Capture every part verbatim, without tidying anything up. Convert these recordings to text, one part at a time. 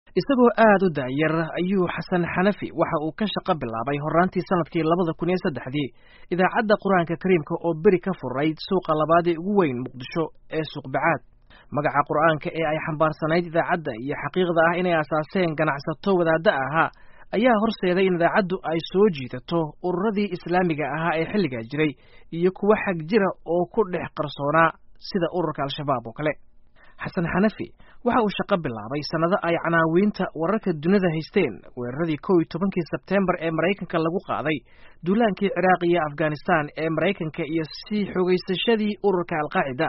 isagoo aad u daayar ayuu xasan xanafi waxa uu ka shaqo bilaabay horaantii sanadkii labada kun iyo saddexdii idaacadda qur-aanka kariimka oo beri ka furayd suuqa labaad ee ugu weyn muqdisho ee suuq bacaad magaca qur-aanka ee ay xambaarsanayd idaacadda iyo xaqiiqda ah inay asaaseen ganacsato wadaadda ahaa ayaa horseeday in idaacaddu ay soo jiidato ururadii islaamiga ahaa ee xilligaa jiray iyo kuwa xag jira oo ku dhex qarsoonaa sida ururka al-shabaab oo kale xasan xanafi waxa uu shaqo bilaabay sannado ay canaawiinta wararka dunida haysteen weeraradii kow iyo tobankii sebteembar ee maraykanka lagu qaaday duulaankii ciraaq iyo afghanistan ee maraykanka iyo sii xogaysashadii ururka alqaacida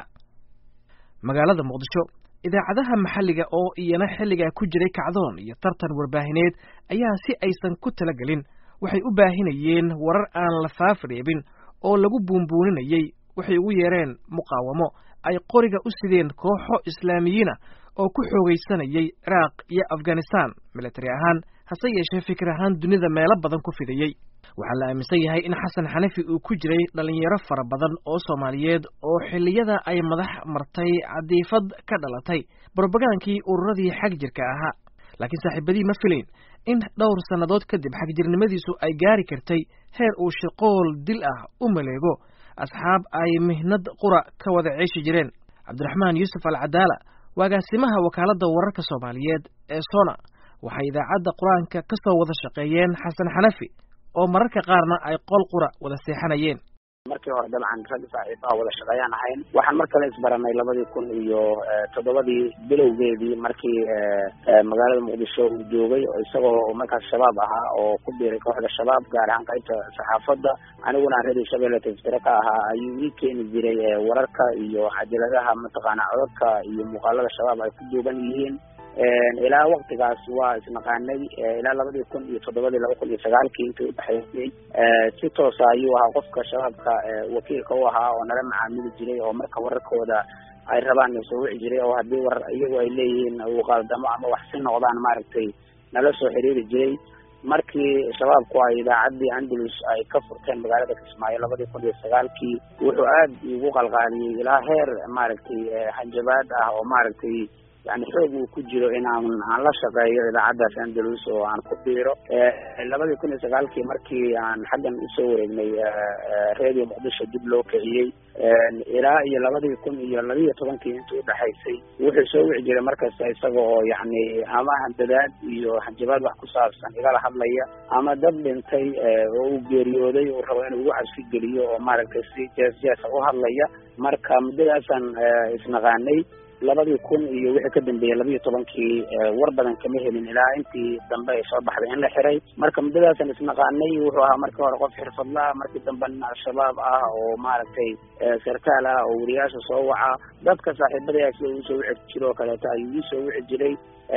magaalada muqdisho idaacadaha maxalliga oo iyana xilligaa ku jiray kacdoon iyo tartan warbaahineed ayaa si aysan ku talagelin waxay u baahinayeen warar aan la faafreebin oo lagu buunbuuninayay waxay ugu yeereen muqaawamo ay qoriga u sideen kooxo islaamiyiina oo ku xoogaysanayay ciraaq iyo afghanistan militari ahaan hase yeeshee fikir ahaan dunida meelo badan ku fidayey waxaa la aaminsan yahay in xasan xanafi uu ku jiray dhalinyaro fara badan oo soomaaliyeed oo xilliyada ay madax martay cadiifad ka dhalatay brobagaankii ururadii xag jirka ahaa laakiin saaxiibadii ma filayn in dhowr sannadood kadib xagjirnimadiisu ay gaari kartay heer uu shaqool dil ah u maleego asxaab ay mihnad qura ka wada ceeshi jireen cabdiraxmaan yuusuf alcadaala agaasimaha wakaaladda wararka soomaaliyeed ee sona waxay idaacadda qur-aanka ka soo wada shaqeeyeen xasan xanafi oo mararka qaarna ay qol qura wada seexanayeen markii hore dabcan rag saaxiibaha wada shaqeeyaan ahayn waxaan mar kale isbaranay labadii kun iyo toddobadii bilowgeedii markii magaalada muqdisho uu joogay oo isagoo markaas shabaab ahaa oo ku biiray kooxda shabaab gaar ahaan qaybta saxaafadda aniguna aan radio shabeelle tifsire ka ahaa ayuu ii keeni jiray wararka iyo cajaladaha mataqaana codadka iyo muuqaalada shabaab ay ku duuban yihiin ilaa waktigaas waa isnaqaanay ilaa labadii kun iyo toddobadii laba kun iyo sagaalkii intii udhexaysay si toosa ayuu ahaa qofka shabaabka wakiilka u ahaa oo nala macaamili jiray oo marka wararkooda ay rabaan soo wici jiray oo haddii warar iyagu ay leeyihiin uu qaaldamo ama wax si noqdaan maaragtay nala soo xiriiri jiray markii shabaabku ay idaacaddii andalus ay ka furteen magaalada kismaayo labadii kun iyo sagaalkii wuxuu aad igu qalqaaliyey ilaa heer maaragtay hanjabaad ah oo maaragtay yani xoog uu ku jiro in aan aan la shaqeeyo idaacaddaas andalus oo aan ku biiro labadii kun iyo sagaalkii markii aan xaggan usoo wareegnay radio muqdisho dib loo kiciyey ilaa iyo labadii kun iyo labiiyo tobankii intii udhexaysay wuxuu soo wici jiray markasta isaga oo yani ama handadaad iyo hanjabaad wax ku saabsan igala hadlaya ama dad dhintay oo uu geeriyooday uu rabo inuu ugu cabsi geliyo oo maaragtay si jees jeesa u hadlaya marka muddadaasaan isnaqaanay labadii kun iyo wixii ka dambeeyey labiiyo tobankii war badan kama helin ilaa intii dambe ay soo baxday in la xiray marka muddadaasan isnaqaanay wuxuu ahaa markii hore qof xirfadla ah markii dambe nin al-shabaab ah oo maaragtay sarkaal ah oo wariyaasha soo waca dadka saaxiibadayaa sida uu soo wici jiro oo kaleeto ayuu ii soo wici jiray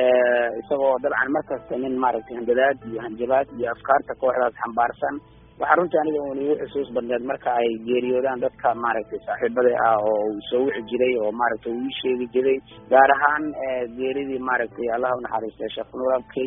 isagoo dabcan markasta nin maaragtay handadaad iyo hanjabaad iyo afkaarta kooxdaas xambaarsan waxaa runtii aniga un igu xusuus badneed marka ay geeriyoodaan dadka maaragtay saaxiibada ah oo uu soo wici jiray oo maaragtay uu ii sheegi jiray gaar ahaan geeridii maaragtay allah unaxariistay sheekh nuur abkey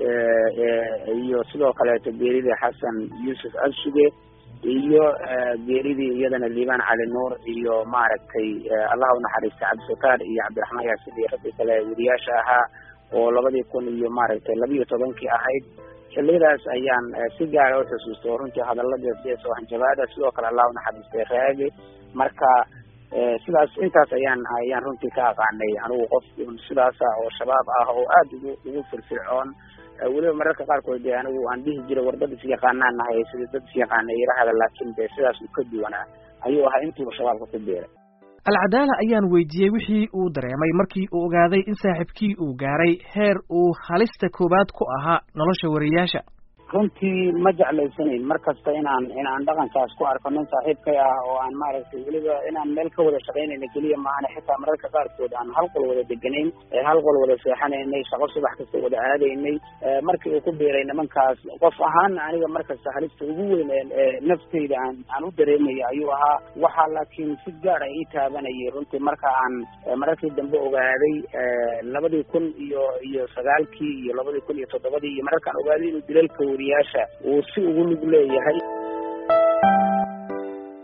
iyo sidoo kaleeto geeridii xasan yuusuf absuge iyo geeridii iyadana liibaan cali nuur iyo maaragtay allah unaxariistay cabdisataar iyo cabdiraxmaan yaasin iyo raggii kale weriyaasha ahaa oo labadii kun iyo maaragtay labiiyo tobankii ahayd xilliyadaas ayaan si gaara u xusuustay oo runtii hadalada sidaas oo hanjabaada sidoo kale allah unaxariistay raage marka sidaas intaas ayaan ayaan runtii ka aqaanay anigu qof sidaasa oo shabaab ah oo aada ugu ugu firfircoon weliba mararka qaarkood dee anigu aan dhihi jiray war dad isyaqaanaan nahay sida dad isyaqaana irahada laakiin dee sidaas uu ka duwanaa ayuu ahaa intiiba shabaabka ku biiray alcadaala ayaan weydiiyey wixii uu dareemay markii uu ogaaday in saaxiibkii uu gaaray heer uu halista koowaad ku ahaa nolosha wariyaasha runtii ma jeclaysanayn mar kasta inaan inaan dhaqankaas ku arko nin saaxiibkay ah oo aan maaragtay weliba inaan meel ka wada shaqaynayna keliya maahane xitaa mararka qaarkood aan hal qol wada deganayn hal qol wada seexanaynay shaqo subax kasta wada aadaynay markii uu ku biiray nimankaas qof ahaan aniga mar kasta halista ugu weyn ee naftayda aan aan u dareemaya ayuu ahaa waxaa laakiin si gaar ah ii taabanayay runtii marka aan mararkii dambe ogaaday labadii kun iyo iyo sagaalkii iyo labadii kun iyo toddobadii iyo mararkaan ogaaday inuu dilalka wariyaasha uu si ugu lug leeyahay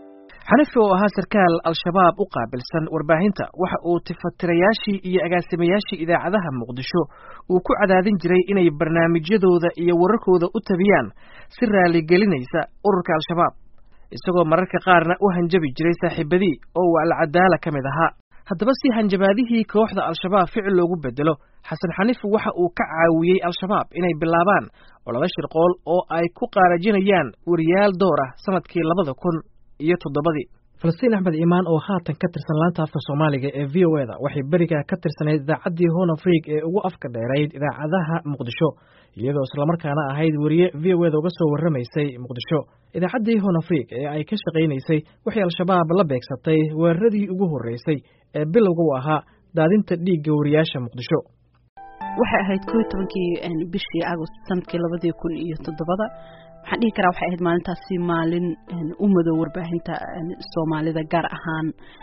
xanafi oo ahaa sarkaal al-shabaab u qaabilsan warbaahinta waxa uu tifatirayaashii iyo agaasimayaashii idaacadaha muqdisho uu ku cadaadin jiray inay barnaamijyadooda iyo wararkooda u tabiyaan si raaligelinaysa ururka al-shabaab isagoo mararka qaarna u hanjabi jiray saaxiibadii oo uu alcadaala ka mid ahaa haddaba si hanjabaadihii kooxda al-shabaab ficil loogu bedelo xasan xanifi waxa uu ka caawiyey al-shabaab inay bilaabaan olole shirqool oo ay ku qaarajinayaan wariyaal door ah sanadkii labada kun iyo toddobadii falastiin axmed iimaan oo haatan ka tirsan laanta afka soomaaliga ee v o eda waxay beriga ka tirsanayd idaacaddii Horn Afrique ee ugu afka dheerayd idaacadaha muqdisho iyadoo islamarkaana ahayd wariye v o eda uga soo warramaysay muqdisho idaacaddii Horn Afrique ee ay ka shaqaynaysay waxay al-shabaab la beegsatay weeraradii ugu horreysay ee bilowga u ahaa daadinta dhiigga wariyaasha muqdisho waxay ahayd koob iyo tobankii bishii Agost sanadkii labada kun iyo toddobada waxaan dhihi karaa waxay ahayd maalintaasi maalin u madow warbaahinta Soomaalida gaar ahaan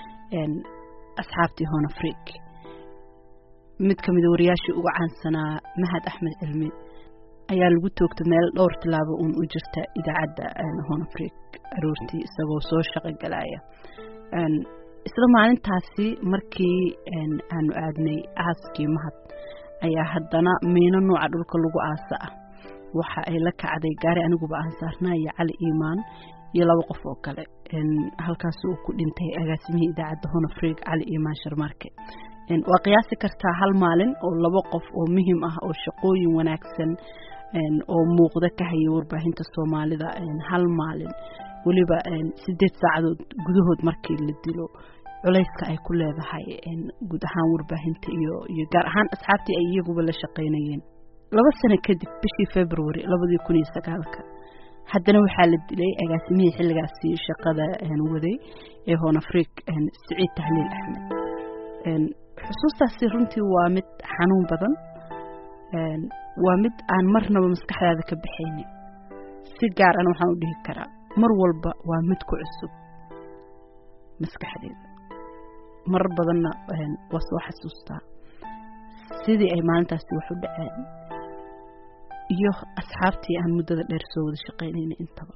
asxaabtii Horn Afrique mid ka mid ah wariyaashii ugu caansanaa Mahad Axmed Cilmi ayaa lagu toogtay meel dhowr tilaabo uun u jirta idaacadda Horn Afrique aroortii isagoo soo shaqo galaya isla maalintaasi markii aanu aadnay aaskii Mahad ayaa haddana miino nooca dhulka lagu aasa ah waxa ay la kacday gaari aniguba aan saarnaa iyo Cali Iimaan iyo laba qof oo kale halkaas uu ku dhintay agaasimihii idaacadda Horn Afrique Cali Iimaan Sharmarke waa qiyaasi kartaa hal maalin oo laba qof oo muhiim ah oo shaqooyin wanaagsan oo muuqda ka hayay warbaahinta Soomaalida hal maalin waliba sideed saacadood gudahood markii la dilo culayska ay ku leedahay guud ahaan warbaahinta iyo iyo gaar ahaan asxaabtii ay iyaguba la shaqaynayeen laba sano kadib bishii February labada kun iyo sagaalka haddana waxaa la dilay agaasimihii xilligaasi shaqada waday ee Horn Afrique Saciid Tahliil Axmed xusuustaasi runtii waa mid xanuun badan waa mid aan marnaba maskaxdaada ka bixaynin si gaar ah waxaan u dhihi karaa mar walba waa mid ku cusub maskaxdeeda mar badanna waa soo xasuustaa sidii ay maalintaasi wax u dhaceen iyo asxaabtii aan muddada dheer soo wada shaqaynayna intaba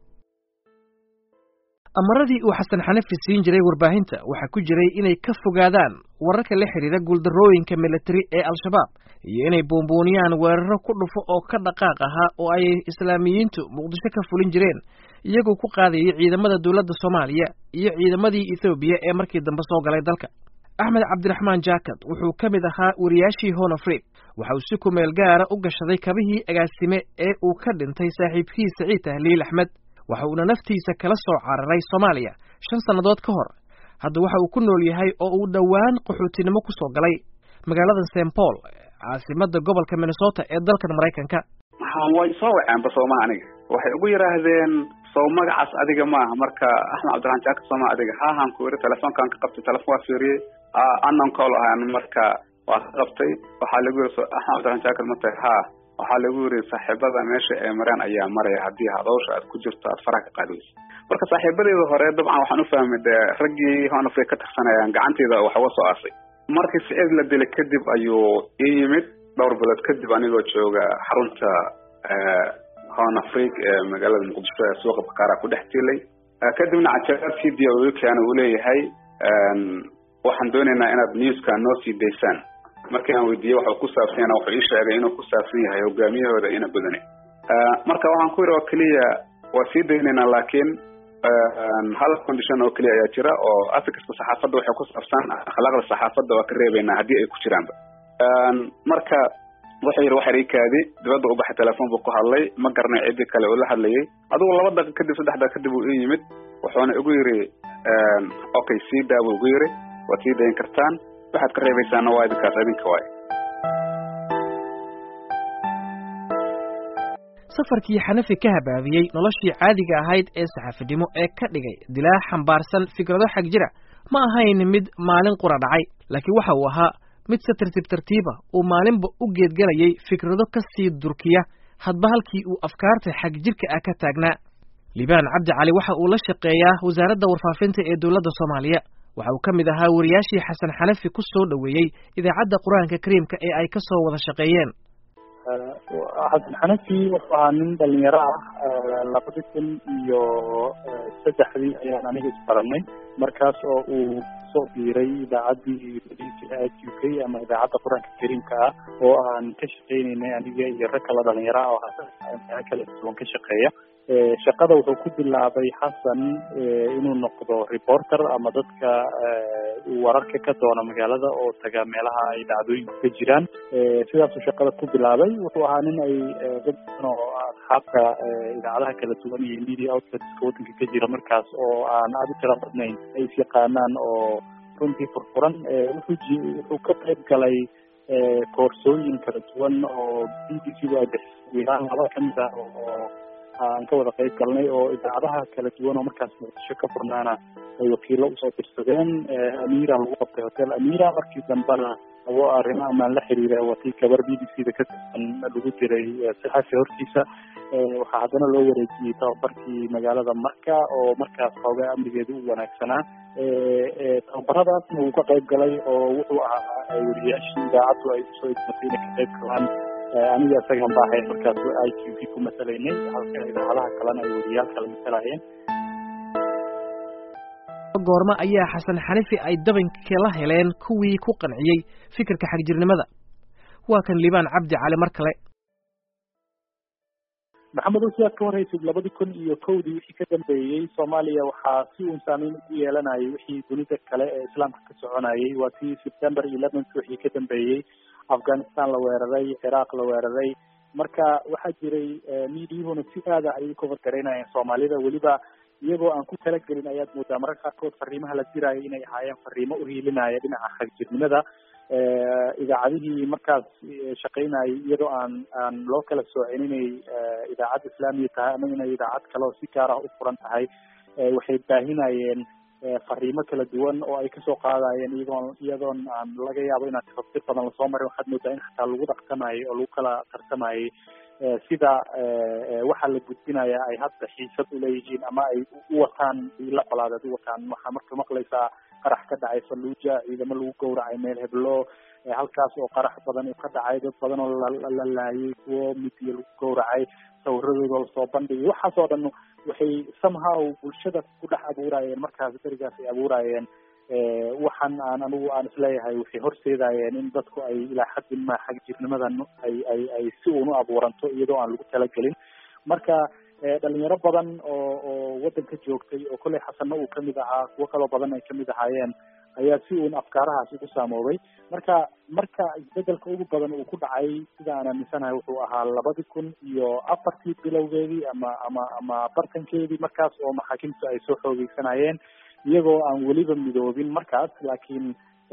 amaradii uu xasan xanafi siin jiray warbaahinta waxa ku jiray inay ka fogaadaan wararka la xiriira guuldarrooyinka military ee al-shabaab iyo inay boombooniyaan weeraro ku dhufo oo ka dhaqaaq ahaa oo ay islaamiyiintu muqdisho ka fulin jireen iyagoo ku qaadayay ciidamada dowladda Soomaaliya iyo ciidamadii Ethiopia ee markii dambe soo galay dalka Axmed Cabdiraxmaan Jaakad wuxuu ka mid ahaa wariyaashii Horn Afrique waxa uu si ku meel gaara u gashaday kabihii agaasime ee uu ka dhintay saaxiibkii Saciid Tahliil Axmed waxa uu naftiisa kala soo cararay Soomaaliya shan sanadood ka hor hadda waxa uu ku nool yahay oo uu dhawaan qaxootinimo ku soo galay magaalada Saint Paul caasimada gobolka Minnesota ee dalka Mareykanka waxaan way soo waceen Soomaaliya aniga waxay ugu yiraahdeen soo magacaas adiga ma aha marka Axmed Cabdiraxmaan Jaakad Soomaaliya adiga ha han ku yiri telefoonkan ka qabtay telefoon waa fiiriyay aanan call ahaan marka waa qabtay waxa lagu yiri Axmed Cabdiraxmaan Jaakad matay ha waxa lagu yiri saaxiibada meesha ee maraan ayaa maray hadii hadawsha aad ku jirto aad faraha qaadayso marka saaxiibadeeda hore dabcan waxaan u fahmay raggii Horn Afrique ka tirsanayaan gacanteeda waxa waa soo aasay markii Saciid la dilay kadib ayuu ii yimid dhowr bilood kadib anigoo jooga xarunta Horn Afrique ee magaalada Muqdisho ee suuqa Bakaara ku dhex tilay kadibna cajalad video uu keenay uu leeyahay waxaan doonaynaa inaad newska noo sii deysaan markii aan weydiiyay waxa ku saabsan yahay waxa ii sheegay inuu ku saabsan yahay hogaamiyahooda ina badanay marka waxaan ku yiri oo kaliya waa sii deynaynaa laakiin hal condition oo kaliya ayaa jira oo afrika saxaafadda waxa ku saabsan akhlaaqda saxaafadda waa ka reebaynaa hadii ay ku jiraanba marka waxa yiri waxa riikaadi dibadda u baxay telefoon buu ku hadlay ma garanay cid kale oo la hadlayay adigu laba daqiiqo kadib saddex daqiiqo kadib uu ii yimid wuxuuna igu yiri okay sii daawo ugu yiri waad sii dayn kartaan waxaad ka reebaysaana waa idinkaas idinka waay safarkii xanafi ka habaabiyey noloshii caadiga ahayd ee saxaafadnimo ee ka dhigay dilaa xambaarsan fikrado xag jira ma ahayn mid maalin qura dhacay laakiin waxa uu ahaa mid si tartiib tartiiba uu maalinba u geedgalayay fikrado ka sii durkiya hadba halkii uu afkaarta xag jirka ah ka taagnaa Liibaan Cabdi Cali waxa uu la shaqeeyaa wasaaradda warfaafinta ee dowladda Soomaaliya waxa uu ka mid ahaa wariyaashii xasan xanafi ku soo dhaweeyay idaacadda Quraanka Kariimka ee ay ka soo wada shaqeeyeen xasan xanafi wuxuu ahaa nin dhalinyaro ah labadi kun iyo saddexdii ayaan aniga isbaranay markaas oo uu soo biiray idaacaddii u k ama idaacadda qur-aanka kariimka ah oo aan ka shaqeynaynay aniga iyo rag kala dhalinyaro ah oo meelo kala duwan ka shaqeeya shaqada wuxuu ku bilaabay xasan inuu noqdo reporter ama dadka wararka ka doona magaalada oo taga meelaha ay dhacdooyinku ka jiraan sidaasuu shaqada ku bilaabay wuxuu ahaa nin ay dad badan oo asxaabta idaacadaha kala duwan iyo media outletska waddanka ka jira markaas oo aan aada u tira badnayn ay is yaqaanaan oo runtii furfuran wuxuu wuxuu ka qayb galay koorsooyin kala duwan oo b b c da ay bixisay laba kamid ah oo aan ka wada qayb galnay oo idaacadaha kala duwan oo markaas muqdisho ka furnaana ay wakiilo usoo dirsadeen amira lagu qabtay hotel amira markii dambena abo arrimo amaan la xiriira watii gabar b b c da ka tirsan lagu diray saxafi hortiisa waxaa haddana loo wareejiyey tababarkii magaalada marka oo markaas xoogaa amnigeeda u wanaagsanaa tababaradaasna wuu ka qayb galay oo wuxuu ahaa weriyaashii idaacaddu ay usoo idmatay inay ka qayb galaan aniga isagan baa ahayd markaas i q v ku matalaynay halka idaacadaha kalena ay weriyaal kala matalayeen goorma ayaa xasan xanafi ay dabanka la heleen kuwii ku qanciyey fikirka xagjirnimada waa kan liibaan cabdi cali mar kale maxamed oo sidaad ka warhaysid labadi kun iyo kowdii wixii ka dambeeyey soomaaliya waxaa si uun saameyn ugu yeelanayay wixii dunida kale ee islaamka ka soconayay waa tii september eleventh wixii ka dambeeyey afghanistan la weeraray ciraaq la weeraray marka waxaa jiray miidiyuhuna si aada ayay u cover garaynayeen soomaalida weliba iyagoo aan ku talagelin ayaad moodaa mararka qaarkood fariimaha la diraayo inay ahaayeen fariimo uhiilinaya dhinaca xagjirnimada idaacadihii markaas shaqaynayay iyadoo aan aan loo kala soocin inay idaacad islaamiya tahay ama inay idaacad kale oo si gaar ah u furan tahay waxay baahinayeen fariimo kala duwan oo ay kasoo qaadayeen iyagoon iyadoon aan laga yaabo inaan tafsir badan lasoo marin waxaad moodaa in xataa lagu dhaqtamayay oo lagu kala tartamayay sida waxa la gudbinaya ay hadda xiisad uleeyihiin ama ay u wataan ila balaadeed u wataan waxaa marka maqlaysaa qarax ka dhacay falluuja ciidamo lagu gowracay meel heblo halkaas oo qarax badan uu ka dhacay dad badan oo la laayay kuwo midiya lagu gowracay sawiradooda lasoo bandhigay waxaas oo dhan waxay somehow bulshada ku dhex abuurayeen markaas darigaas ay abuurayeen waxaan aan anigu aan isleeyahay waxay horseedayeen in dadku ay ilaa xaddin ma xagjirnimadan ay ay ay si uun u abuuranto iyadoo aan lagu talagelin marka dhalinyaro badan oo oo waddanka joogtay oo kolley xasanna uu kamid ahaa kuwo kaloo badan ay kamid ahaayeen ayaa si uun afkaarahaas ugu saamoobay marka marka isbedelka ugu badan uu ku dhacay sida aan aaminsanahay wuxuu ahaa labadi kun iyo afartii bilowgeedii ama ama ama bartankeedii markaas oo maxaakiimtu ay soo xoogeysanayeen iyagoo aan weliba midoobin markaas laakiin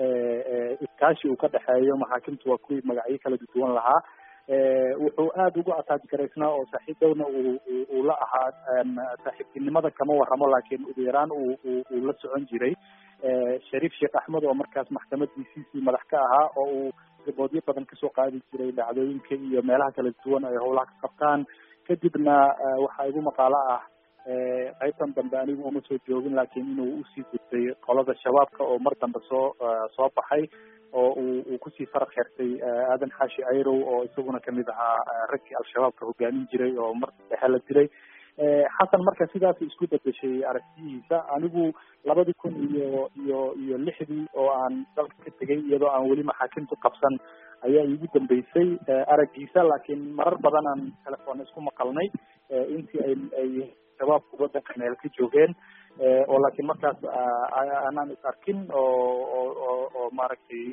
iskaashi uu ka dhexeeyo maxaakimtu waa kuwii magacyo kala duwan lahaa wuxuu aada ugu ataaj garaysnaa oo saaxiib downa uu uu la ahaa saaxiibtinimada kama warramo laakiin ugu yaraan uu uu la socon jiray shariif sheekh axmed oo markaas maxkamad d c c madax ka ahaa oo uu riboodyo badan kasoo qaadi jiray dhacdooyinka iyo meelaha kala duwan ay howlaha ka qabtaan kadibna waxaa igu maqaalo ah qaybtan dambe anigu uma soo joogin laakiin inuu usii gudbay qolada shabaabka oo mar dambe soo soo baxay oo uu uu kusii faraq xirtay aadan xaashi ayrow oo isaguna kamid ahaa raggii al-shabaabka hogaamin jiray oo mar dhexe la dilay xasan marka sidaas isku bedeshay aragtiyihiisa anigu labadi kun iyo iyo iyo lixdii oo aan dalka ka tegay iyadoo aan weli maxaakimtu qabsan ayaa iigu dambeysay araggiisa laakiin marar badan aan telefoon isku maqalnay intii ay ay shabaabku waddanka meel ka joogeen oo laakiin markaas aanaan is arkin oo oo oo oo maaragtay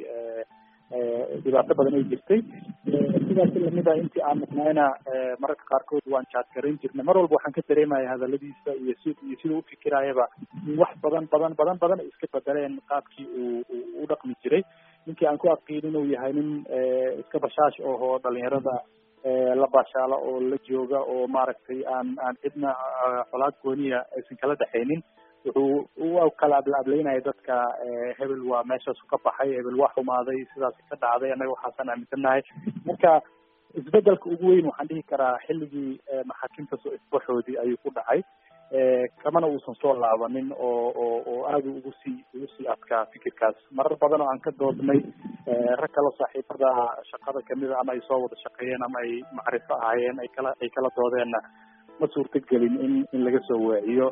dhibaato badan ay jirtay sidaas lamida intii aan maqnayna mararka qaarkood waan jaadgarayn jirnay mar walba waxaan ka dareemaya hadaladiisa iyo si iyo sida u fikiraayaba in wax badan badan badan badan ay iska bedeleen qaabkii uu u dhaqmi jiray ninkii aan ku adqiin inuu yahay nin iska bashaash ohoo dhalinyarada la baashaalo oo la jooga oo maaragtay aan aan cidna colaad gooniya aysan kala dhexaynin wuxuu u kala ablaablaynaya dadka hebel waa meeshaasu ka baxay hebel waa xumaaday sidaas ka dhacday annaga waxaasaan aaminsannahay marka isbedelka ugu weyn waxaan dhihi karaa xilligii maxaakimta soo isbaxoodii ayuu ku dhacay kamana uusan soo laabanin oo oo oo aada ugu sii ugu sii adkaa fikirkaas. marar badan oo aan ka doodnay rag kala saaxiibada shaqada kamida ama ay soo wada shaqeeyeen ama ay macrifo ahaayeen ay kala ay kala doodeenna ma suurtagelin in in laga soo waaciyo.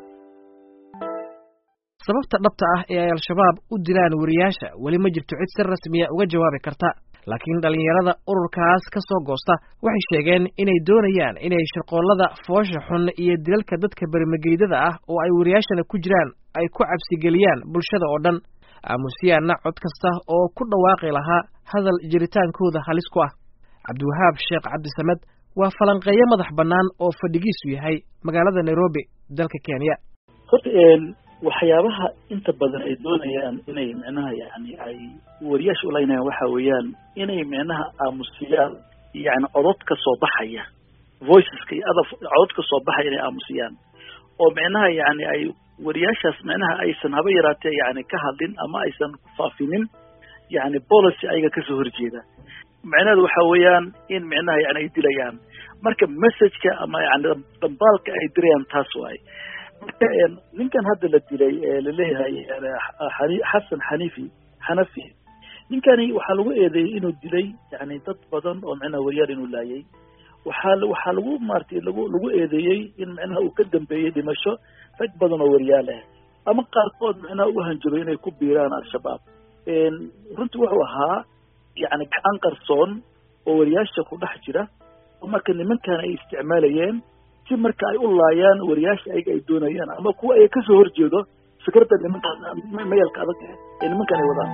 sababta dhabta ah ee ay al-shabaab u dilaan wariyaasha weli ma jirto cid si rasmiya uga jawaabi karta, laakiin dhalinyarada ururkaas ka soo goosta waxay sheegeen inay doonayaan inay shirqoollada foosha xun iyo dilalka dadka bermageydada ah oo ay wariyaashana ku jiraan ay ku cabsigeliyaan bulshada oo dhan, aamusiyaanna cod kasta oo ku dhawaaqi lahaa hadal jiritaankooda halis ku ah. cabdiwahaab sheekh cabdisamed waa falanqeeyo madax bannaan oo fadhigiisu yahay magaalada Nairobi dalka Kenya. waxyaabaha inta badan ay doonayaan inay micnaha yani ay wariyaasha u leynayaan waxa weeyaan inay micnaha aamusiyaan yani codod ka soo baxaya voiceska iyo adaf codod ka soo baxaya inay aamusiyaan oo micnaha yani ay wariyaashaas micnaha aysan haba yaraatee yani ka hadlin ama aysan faafinin yani policy ayaga kasoo horjeeda. micnaheedu waxa weeyaan in micnaha yani ay dilayaan, marka messageka ama yani dambaalka ay dirayaan taas waay. marka ninkan hadda la dilay ee laleeyahay xasan xanifi xanafi ninkani waxaa lagu eedeeyey inuu dilay yani dad badan oo micnaha wariyaal inuu laayay. waxaa waxaa lagu maartay lagu lagu eedeeyey in micnaha uu ka dambeeyey dhimasho rag badan oo wariyaal ah ama qaarkood micnaha u hanjabo inay ku biiraan al-shabaab. runtii wuxuu ahaa yani gacan qarsoon oo wariyaasha ku dhex jira oo marka nimankan ay isticmaalayeen si marka ay u laayaan wariyaasha ayaga ay doonayaan ama kuwa ay kasoo horjeedo fikradda nimankaan mayalka adag ee nimankan ay wadaan.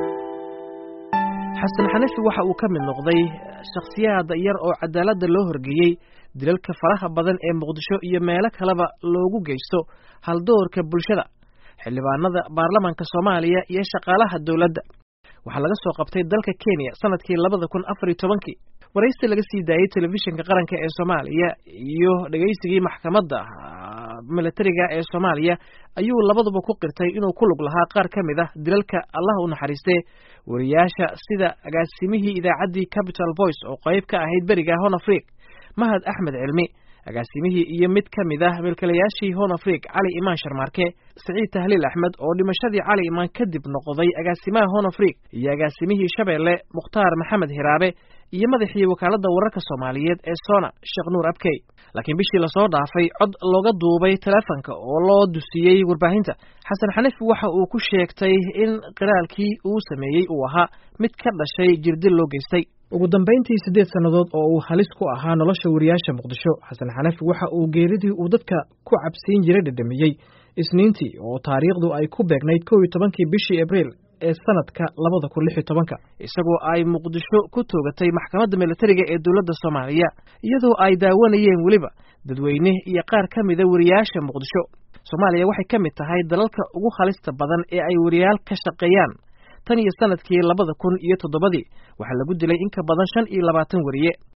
xasan xanafi waxa uu ka mid noqday shakhsiyaad yar oo cadaaladda loo horgeeyey dilalka faraha badan ee muqdisho iyo meelo kaleba loogu geysto haldoorka bulshada, xildhibaanada baarlamaanka Soomaaliya iyo shaqaalaha dawladda. waxaa laga soo qabtay dalka Kenya sanadkii labada kun afar iyo tobankii. waraysi laga sii daayay telefishinka qaranka ee Soomaaliya iyo dhageysigii maxkamadda militariga ee Soomaaliya ayuu labaduba ku qirtay inuu ku lug lahaa qaar ka mid ah dilalka Allah u naxariistay wariyaasha sida agaasimihii idaacaddii Capital Voice oo qayb ka ahayd beriga Horn Africa Mahad Axmed Cilmi, agaasimihii iyo mid ka mid ah milkiilayaashii Horn Africa Cali Imaan Sharmarke, Saciid Tahliil Axmed oo dhimashadii Cali Imaan kadib noqday agaasimaha Horn Africa, iyo agaasimihii Shabeelle Mukhtaar Maxamed Hiraabe iyo madaxii wakaaladda wararka Soomaaliyeed ee Sona Sheekh Nuur Abkey. laakiin bishii la soo dhaafay cod looga duubay telefoonka oo loo dusiyey warbaahinta, xasan xanafi waxa uu ku sheegtay in qiraalkii uu sameeyey uu ahaa mid ka dhashay jirdil loo geystay. ugu dambeyntii siddeed sannadood oo uu halis ku ahaa nolosha wariyaasha Muqdisho, xasan xanafi waxa uu geeridii uu dadka ku cabsiin jiray dhadhamiyey Isniintii oo taariikhdu ay ku beegnayd kow iyo tobankii bishii Abriil ee sanadka labada kun lix iyo tobanka, isagoo ay Muqdisho ku toogatay maxkamadda militariga ee dawladda Soomaaliya iyadoo ay daawanayeen weliba dadweyne iyo qaar ka mid ah wariyaasha Muqdisho. Soomaaliya waxay ka mid tahay dalalka ugu halista badan ee ay wariyaal ka shaqeeyaan. tan iyo sanadkii labada kun iyo toddobadii waxaa lagu dilay in ka badan shan iyo labaatan wariye.